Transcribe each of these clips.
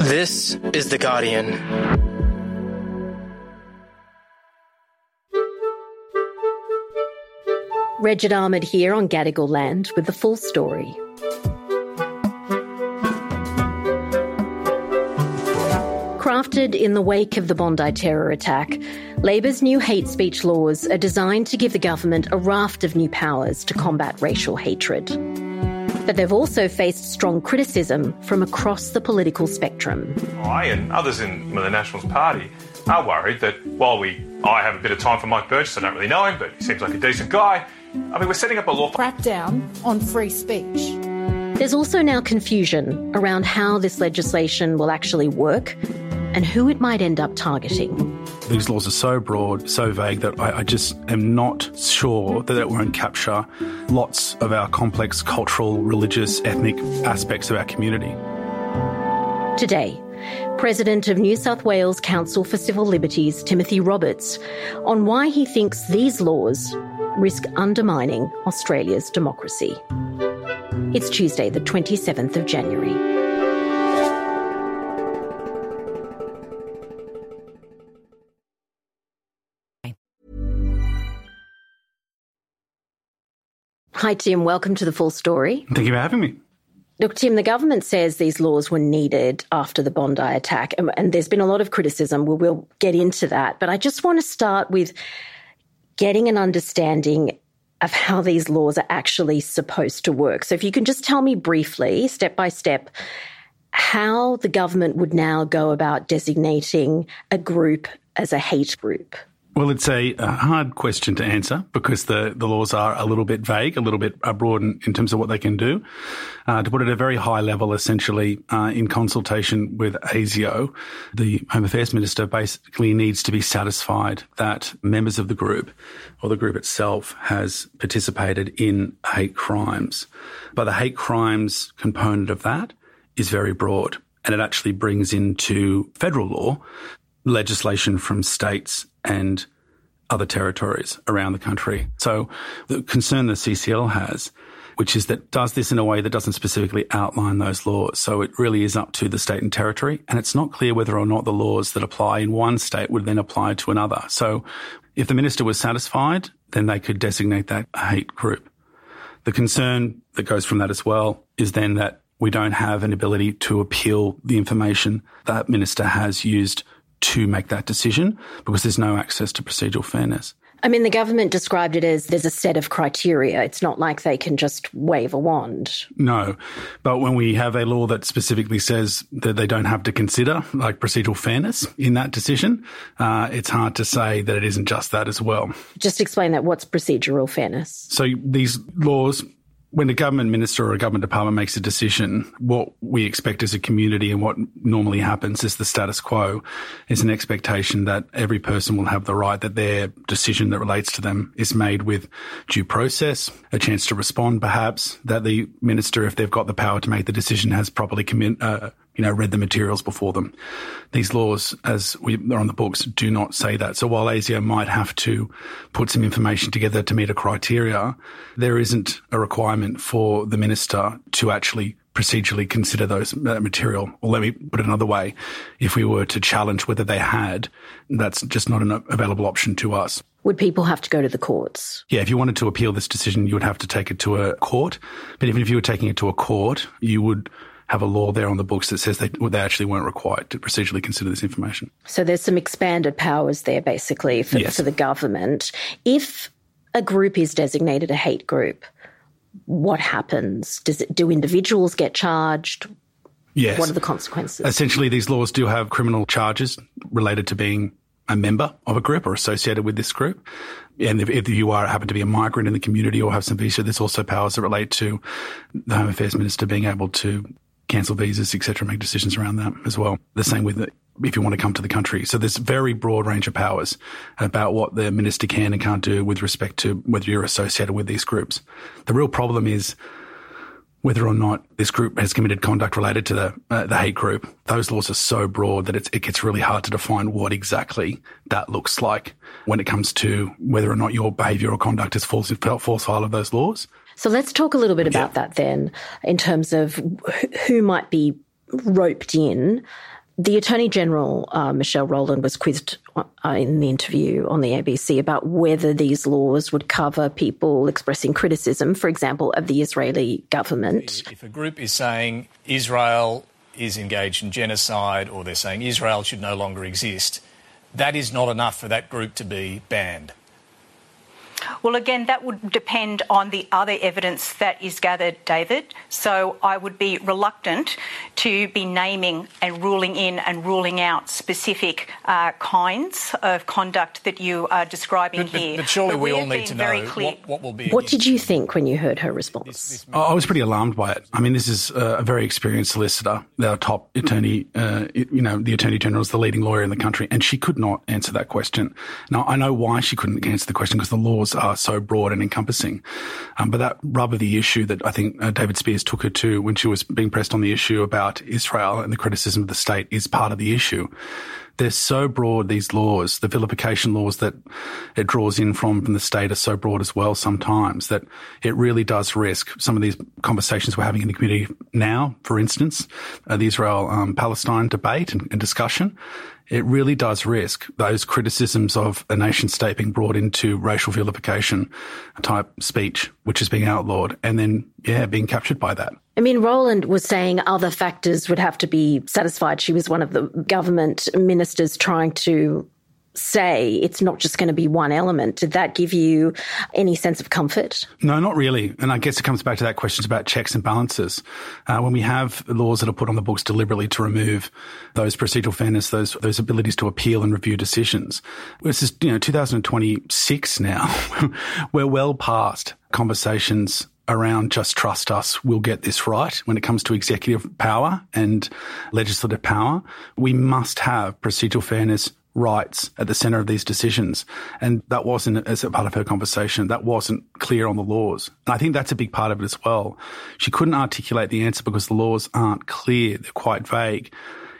This is The Guardian. Regid Ahmed here on Gadigal Land with the full story. Crafted in the wake of the Bondi terror attack, Labor's new hate speech laws are designed to give the government a raft of new powers to combat racial hatred. But they've also faced strong criticism from across the political spectrum. I and others in the Nationals Party are worried that while I have a bit of time for Mike Burgess, I don't really know him, but he seems like a decent guy. I mean, we're setting up a law crackdown on free speech. There's also now confusion around how this legislation will actually work and who it might end up targeting. These laws are so broad, so vague, that I just am not sure that it won't capture lots of our complex cultural, religious, ethnic aspects of our community. Today, President of New South Wales Council for Civil Liberties, Timothy Roberts, on why he thinks these laws risk undermining Australia's democracy. It's Tuesday, the 27th of January. Hi, Tim. Welcome to The Full Story. Thank you for having me. Look, Tim, the government says these laws were needed after the Bondi attack, and there's been a lot of criticism. We'll get into that. But I just want to start with getting an understanding of how these laws are actually supposed to work. So if you can just tell me briefly, step by step, how the government would now go about designating a group as a hate group. Well, it's a hard question to answer because the laws are a little bit vague, a little bit broad in terms of what they can do. To put it at a very high level, essentially, in consultation with ASIO, the Home Affairs Minister basically needs to be satisfied that members of the group or the group itself has participated in hate crimes. But the hate crimes component of that is very broad, and it actually brings into federal law legislation from states and other territories around the country. So the concern the CCL has, which is that does this in a way that doesn't specifically outline those laws. So it really is up to the state and territory, and it's not clear whether or not the laws that apply in one state would then apply to another. So if the minister was satisfied, then they could designate that a hate group. The concern that goes from that as well is then that we don't have an ability to appeal the information that minister has used to make that decision because there's no access to procedural fairness. I mean, the government described it as there's a set of criteria. It's not like they can just wave a wand. No, but when we have a law that specifically says that they don't have to consider like procedural fairness in that decision, it's hard to say that it isn't just that as well. Just explain that. What's procedural fairness? So these laws, when a government minister or a government department makes a decision, what we expect as a community and what normally happens is the status quo is an expectation that every person will have the right that their decision that relates to them is made with due process, a chance to respond perhaps, that the minister, if they've got the power to make the decision, has properly read the materials before them. These laws, as they're on the books, do not say that. So while ASIO might have to put some information together to meet a criteria, there isn't a requirement for the minister to actually procedurally consider that material. Or let me put it another way. If we were to challenge whether they had, that's just not an available option to us. Would people have to go to the courts? Yeah, if you wanted to appeal this decision, you would have to take it to a court. But even if you were taking it to a court, you would have a law there on the books that says they actually weren't required to procedurally consider this information. So there's some expanded powers there, basically, for the government. If a group is designated a hate group, what happens? Do individuals get charged? Yes. What are the consequences? Essentially, these laws do have criminal charges related to being a member of a group or associated with this group. And if you happen to be a migrant in the community or have some visa, there's also powers that relate to the Home Affairs Minister being able to cancel visas, etc., make decisions around that as well. The same with if you want to come to the country. So there's a very broad range of powers about what the minister can and can't do with respect to whether you're associated with these groups. The real problem is whether or not this group has committed conduct related to the hate group. Those laws are so broad that it gets really hard to define what exactly that looks like when it comes to whether or not your behaviour or conduct is false foul of those laws. So let's talk a little bit about that then, in terms of who might be roped in. The Attorney General, Michelle Rowland, was quizzed in the interview on the ABC about whether these laws would cover people expressing criticism, for example, of the Israeli government. If a group is saying Israel is engaged in genocide, or they're saying Israel should no longer exist, that is not enough for that group to be banned. Well, again, that would depend on the other evidence that is gathered, David. So I would be reluctant to be naming and ruling in and ruling out specific kinds of conduct that you are describing here. But surely we all need to know what will be. What did you think when you heard her response? I was pretty alarmed by it. I mean, this is a very experienced solicitor, our top attorney, the Attorney General is the leading lawyer in the country, and she could not answer that question. Now, I know why she couldn't answer the question, because the laws are so broad and encompassing. But that rub of the issue that I think David Spears took her to when she was being pressed on the issue about Israel and the criticism of the state is part of the issue. They're so broad, these laws, the vilification laws that it draws in from the state are so broad as well sometimes that it really does risk some of these conversations we're having in the community now, for instance, the Israel-Palestine debate and discussion. It really does risk those criticisms of a nation state being brought into racial vilification type speech, which is being outlawed, and then, being captured by that. I mean, Rowland was saying other factors would have to be satisfied. She was one of the government ministers trying to say it's not just going to be one element. Did that give you any sense of comfort? No, not really. And I guess it comes back to that question about checks and balances. When we have laws that are put on the books deliberately to remove those procedural fairness, those abilities to appeal and review decisions. This is, 2026 now. We're well past conversations around just trust us, we'll get this right. When it comes to executive power and legislative power, we must have procedural fairness, rights at the centre of these decisions. And that wasn't, as a part of her conversation, that wasn't clear on the laws. And I think that's a big part of it as well. She couldn't articulate the answer because the laws aren't clear. They're quite vague.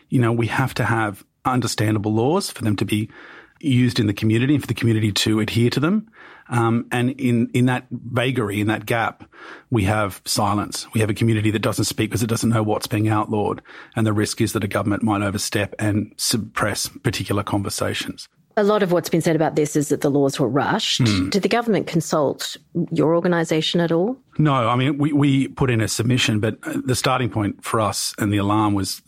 We have to have understandable laws for them to be used in the community and for the community to adhere to them. And in that vagary, in that gap, we have silence. We have a community that doesn't speak because it doesn't know what's being outlawed. And the risk is that a government might overstep and suppress particular conversations. A lot of what's been said about this is that the laws were rushed. Did the government consult your organisation at all? No, I mean, we put in a submission, but the starting point for us and the alarm was,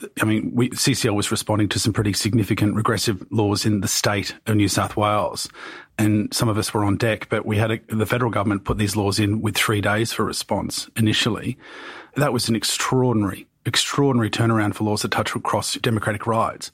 CCL was responding to some pretty significant regressive laws in the state of New South Wales. And some of us were on deck, but we had the federal government put these laws in with 3 days for response initially. That was an extraordinary turnaround for laws that touch across democratic rights.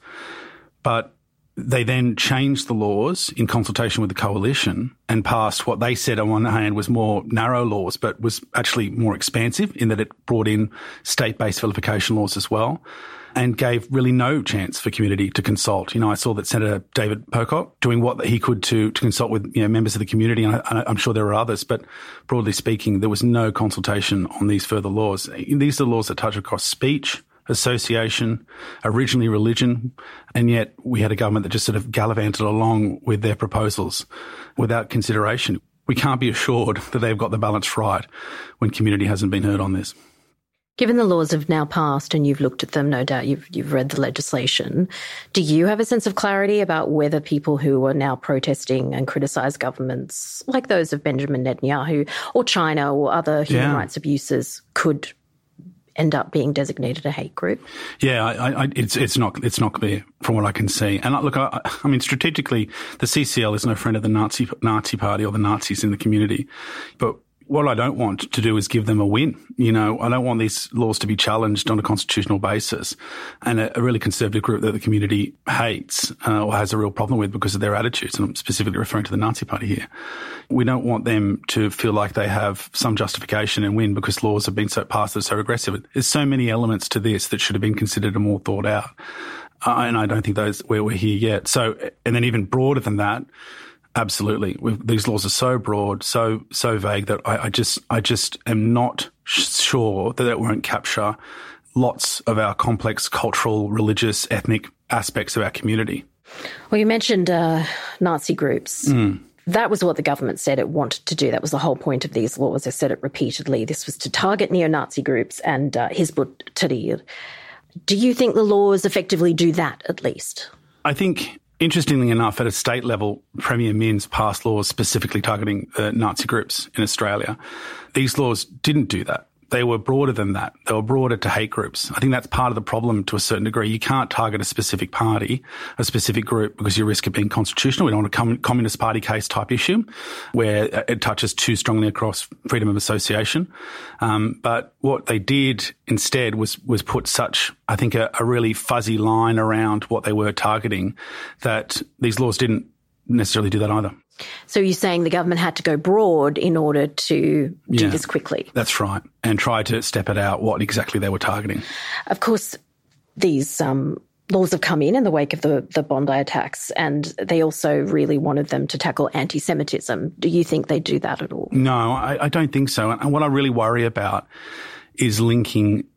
But they then changed the laws in consultation with the coalition and passed what they said on one hand was more narrow laws, but was actually more expansive in that it brought in state-based vilification laws as well and gave really no chance for community to consult. I saw that Senator David Pocock doing what he could to consult with members of the community, and I'm sure there are others, but broadly speaking, there was no consultation on these further laws. These are laws that touch across speech, association, originally religion, and yet we had a government that just sort of gallivanted along with their proposals without consideration. We can't be assured that they've got the balance right when community hasn't been heard on this. Given the laws have now passed and you've looked at them, no doubt you've read the legislation, do you have a sense of clarity about whether people who are now protesting and criticise governments like those of Benjamin Netanyahu or China or other human rights abuses could end up being designated a hate group? Yeah, it's not clear from what I can see. And look, I mean, strategically, the CCL is no friend of the Nazi Party or the Nazis in the community. But what I don't want to do is give them a win. I don't want these laws to be challenged on a constitutional basis. And a really conservative group that the community hates or has a real problem with because of their attitudes, and I'm specifically referring to the Nazi Party here. We don't want them to feel like they have some justification and win because laws have been passed that are so regressive. There's so many elements to this that should have been considered and more thought out. And I don't think we're here yet. So, and then even broader than that, absolutely. These laws are so broad, so vague that I just am not sure that it won't capture lots of our complex cultural, religious, ethnic aspects of our community. Well, you mentioned Nazi groups. That was what the government said it wanted to do. That was the whole point of these laws. I said it repeatedly. This was to target neo-Nazi groups and Hizb ut-Tahrir. Do you think the laws effectively do that, at least? I think, interestingly enough, at a state level, Premier Minns passed laws specifically targeting Nazi groups in Australia. These laws didn't do that. They were broader than that. They were broader to hate groups. I think that's part of the problem to a certain degree. You can't target a specific party, a specific group, because you risk it being constitutional. We don't want a Communist Party case type issue where it touches too strongly across freedom of association. But what they did instead was put such, I think, a really fuzzy line around what they were targeting that these laws didn't necessarily do that either. So you're saying the government had to go broad in order to do this quickly? That's right, and try to step it out what exactly they were targeting. Of course, these laws have come in the wake of the Bondi attacks, and they also really wanted them to tackle anti-Semitism. Do you think they do that at all? No, I don't think so. And what I really worry about is linking,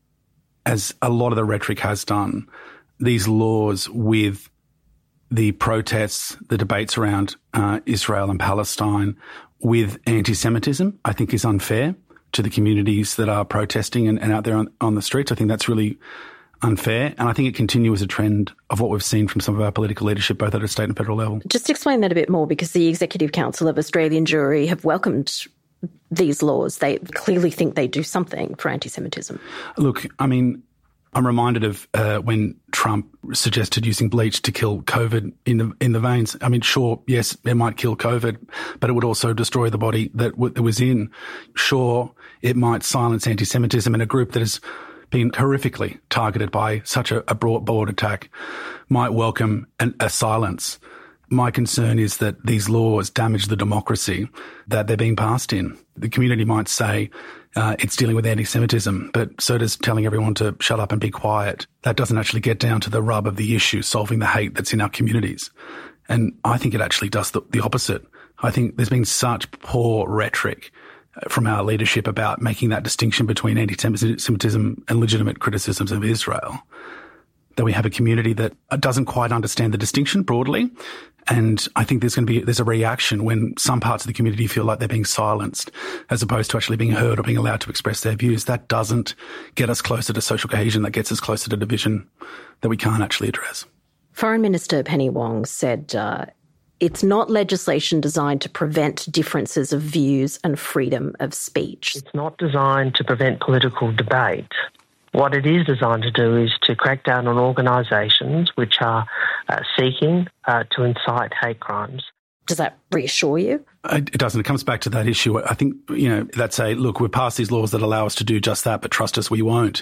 as a lot of the rhetoric has done, these laws with the protests, the debates around Israel and Palestine with anti-Semitism, I think is unfair to the communities that are protesting and out there on the streets. I think that's really unfair. And I think it continues a trend of what we've seen from some of our political leadership, both at a state and federal level. Just explain that a bit more, because the Executive Council of Australian Jewry have welcomed these laws. They clearly think they do something for anti-Semitism. Look, I mean, I'm reminded of when Trump suggested using bleach to kill COVID in the veins. I mean, sure, yes, it might kill COVID, but it would also destroy the body that it was in. Sure, it might silence anti-Semitism in a group that has been horrifically targeted by such a broad attack, might welcome a silence. My concern is that these laws damage the democracy that they're being passed in. The community might say it's dealing with anti-Semitism, but so does telling everyone to shut up and be quiet. That doesn't actually get down to the rub of the issue, solving the hate that's in our communities. And I think it actually does the opposite. I think there's been such poor rhetoric from our leadership about making that distinction between anti-Semitism and legitimate criticisms of Israel, that we have a community that doesn't quite understand the distinction broadly. And I think there's a reaction when some parts of the community feel like they're being silenced as opposed to actually being heard or being allowed to express their views. That doesn't get us closer to social cohesion. That gets us closer to division that we can't actually address. Foreign Minister Penny Wong said it's not legislation designed to prevent differences of views and freedom of speech. It's not designed to prevent political debate. What it is designed to do is to crack down on organisations which are seeking to incite hate crimes. Does that reassure you? It doesn't. It comes back to that issue. I think, that's look, we've passed these laws that allow us to do just that, but trust us, we won't.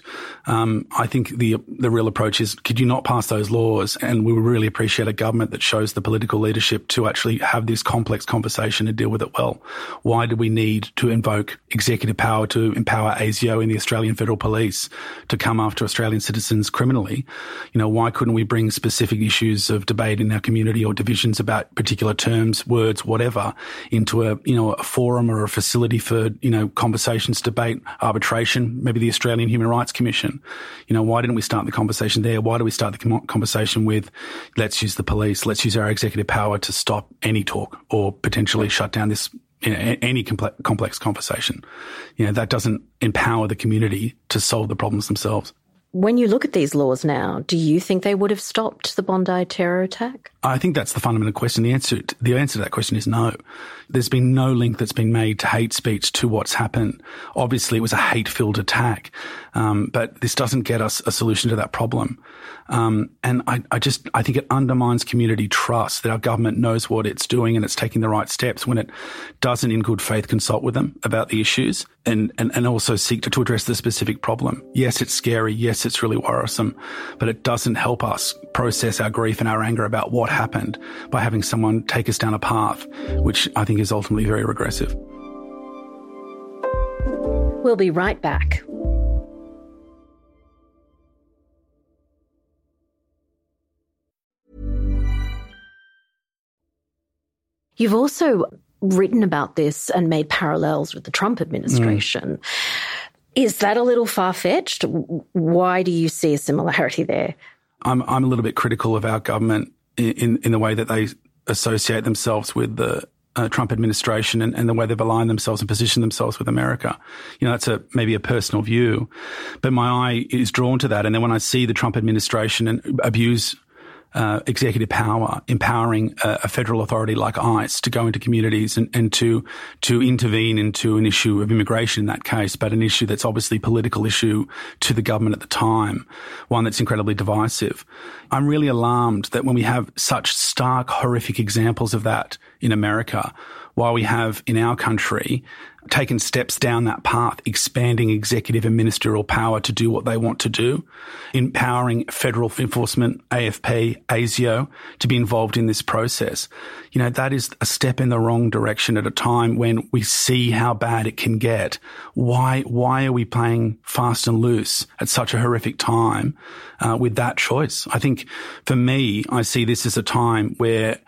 I think the real approach is, could you not pass those laws? And we would really appreciate a government that shows the political leadership to actually have this complex conversation and deal with it well. Why do we need to invoke executive power to empower ASIO in the Australian Federal Police to come after Australian citizens criminally? Why couldn't we bring specific issues of debate in our community or divisions about particular terms, words, whatever, into a forum or a facility for, conversations, debate, arbitration, maybe the Australian Human Rights Commission? Why didn't we start the conversation there? Why do we start the conversation with, let's use the police, let's use our executive power to stop any talk or potentially shut down this, any complex conversation? That doesn't empower the community to solve the problems themselves. When you look at these laws now, do you think they would have stopped the Bondi terror attack? I think that's the fundamental question. The answer to that question is no. There's been no link that's been made to hate speech to what's happened. Obviously, it was a hate-filled attack, but this doesn't get us a solution to that problem. And I think it undermines community trust that our government knows what it's doing and it's taking the right steps when it doesn't, in good faith, consult with them about the issues and also seek to address the specific problem. Yes, it's scary. Yes, it's really worrisome, but it doesn't help us process our grief and our anger about what happened by having someone take us down a path, which I think is ultimately very regressive. We'll be right back. You've also written about this and made parallels with the Trump administration. Is that a little far-fetched? Why do you see a similarity there? I'm a little bit critical of our government in the way that they associate themselves with the Trump administration and the way they've aligned themselves and positioned themselves with America. You know, that's maybe a personal view, but my eye is drawn to that. And then when I see the Trump administration abuse executive power, empowering a federal authority like ICE to go into communities and to intervene into an issue of immigration in that case, but an issue that's obviously a political issue to the government at the time, one that's incredibly divisive. I'm really alarmed that when we have such stark, horrific examples of that in America, while we have in our country taken steps down that path, expanding executive and ministerial power to do what they want to do, empowering federal enforcement, AFP, ASIO, to be involved in this process. You know, that is a step in the wrong direction at a time when we see how bad it can get. Why are we playing fast and loose at such a horrific time with that choice? I think for me, I see this as a time where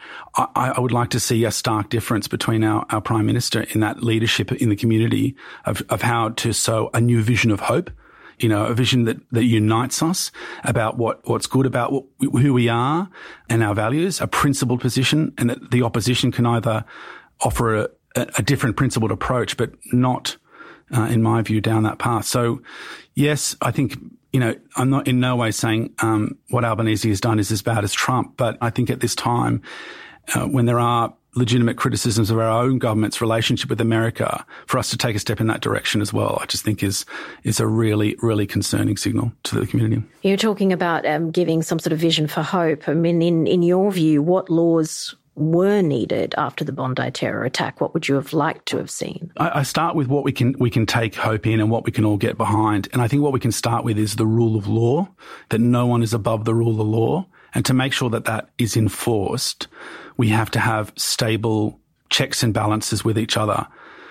I would like to see a stark difference between our Prime Minister in that leadership in the community of how to sow a new vision of hope, you know, a vision that unites us about what's good about who we are and our values, a principled position, and that the opposition can either offer a different principled approach, but not, in my view, down that path. So, yes, I think, you know, I'm not in no way saying what Albanese has done is as bad as Trump, but I think at this time, when there are legitimate criticisms of our own government's relationship with America, for us to take a step in that direction as well, I just think is a really, really concerning signal to the community. You're talking about giving some sort of vision for hope. I mean, in your view, what laws were needed after the Bondi terror attack? What would you have liked to have seen? I start with what we can take hope in and what we can all get behind. And I think what we can start with is the rule of law, that no one is above the rule of law. And to make sure that that is enforced, we have to have stable checks and balances with each other.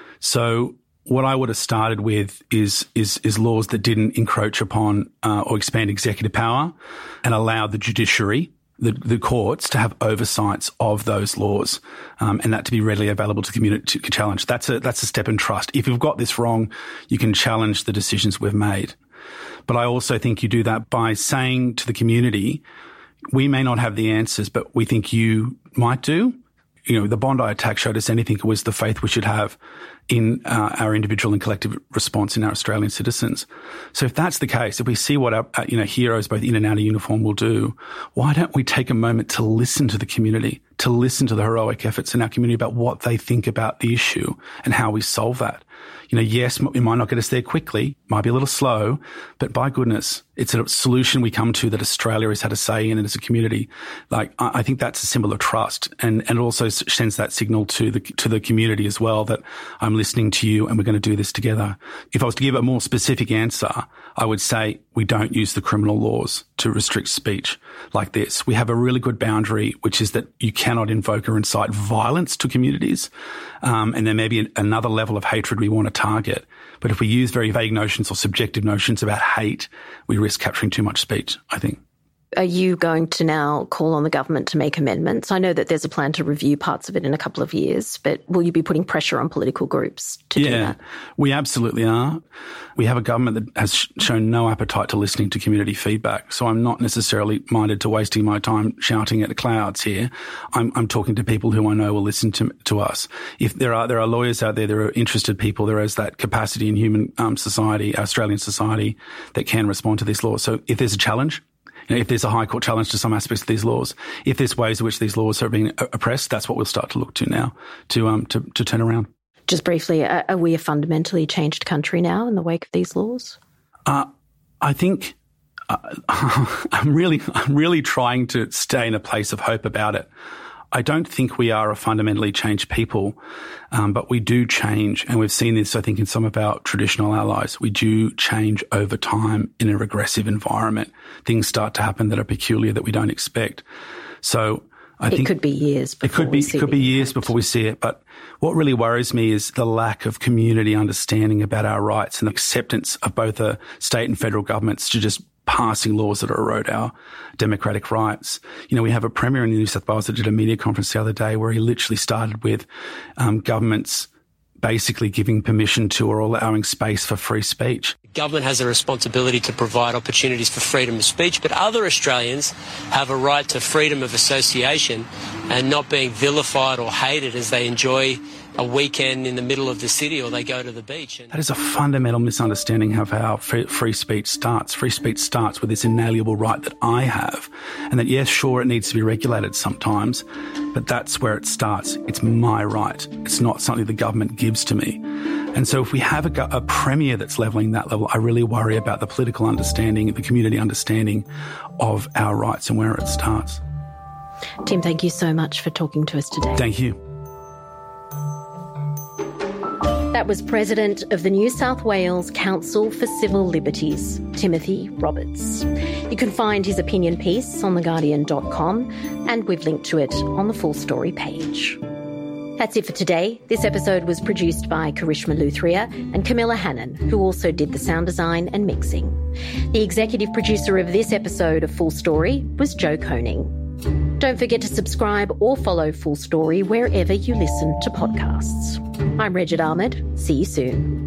So what I would have started with is laws that didn't encroach upon or expand executive power and allow the judiciary, the courts, to have oversights of those laws, and that to be readily available to the community to challenge. That's a step in trust. If you've got this wrong, you can challenge the decisions we've made. But I also think you do that by saying to the community, we may not have the answers, but we think you might do. You know, the Bondi attack showed us anything. It was the faith we should have in our individual and collective response in our Australian citizens. So if that's the case, if we see what our heroes both in and out of uniform will do, why don't we take a moment to listen to the community, to listen to the heroic efforts in our community about what they think about the issue and how we solve that? You know, yes, it might not get us there quickly, might be a little slow, but by goodness, it's a solution we come to that Australia has had a say in, and as a community, like, I think that's a symbol of trust, and it also sends that signal to the community as well that I'm listening to you and we're going to do this together. If I was to give a more specific answer, I would say we don't use the criminal laws to restrict speech like this. We have a really good boundary, which is that you cannot invoke or incite violence to communities, and there may be another level of hatred we want to target. But if we use very vague notions or subjective notions about hate, we risk capturing too much speech, I think. Are you going to now call on the government to make amendments? I know that there's a plan to review parts of it in a couple of years, but will you be putting pressure on political groups to do that? Yeah, we absolutely are. We have a government that has shown no appetite to listening to community feedback, so I'm not necessarily minded to wasting my time shouting at the clouds here. I'm talking to people who I know will listen to us. If there are lawyers out there are interested people, there is that capacity in human society, Australian society, that can respond to these laws. So if there's a challenge, you know, if there's a High Court challenge to some aspects of these laws, if there's ways in which these laws are being oppressed, that's what we'll start to look to now to turn around. Just briefly, are we a fundamentally changed country now in the wake of these laws? I think I'm really trying to stay in a place of hope about it. I don't think we are a fundamentally changed people, but we do change. And we've seen this, I think, in some of our traditional allies. We do change over time in a regressive environment. Things start to happen that are peculiar that we don't expect. So I think it could be years before we see it. It could be years before we see it. But what really worries me is the lack of community understanding about our rights and acceptance of both the state and federal governments to just passing laws that erode our democratic rights. You know, we have a Premier in New South Wales that did a media conference the other day where he literally started with governments basically giving permission to or allowing space for free speech. Government has a responsibility to provide opportunities for freedom of speech, but other Australians have a right to freedom of association and not being vilified or hated as they enjoy a weekend in the middle of the city or they go to the beach. That is a fundamental misunderstanding of how free speech starts. Free speech starts with this inalienable right that I have, and that, yes, sure, it needs to be regulated sometimes, but that's where it starts. It's my right. It's not something the government gives to me. And so if we have a premier that's levelling that level, I really worry about the political understanding, the community understanding of our rights and where it starts. Tim, thank you so much for talking to us today. Thank you. That was President of the New South Wales Council for Civil Liberties, Timothy Roberts. You can find his opinion piece on theguardian.com, and we've linked to it on the Full Story page. That's it for today. This episode was produced by Karishma Luthria and Camilla Hannon, who also did the sound design and mixing. The executive producer of this episode of Full Story was Joe Koning. Don't forget to subscribe or follow Full Story wherever you listen to podcasts. I'm Regid Ahmed. See you soon.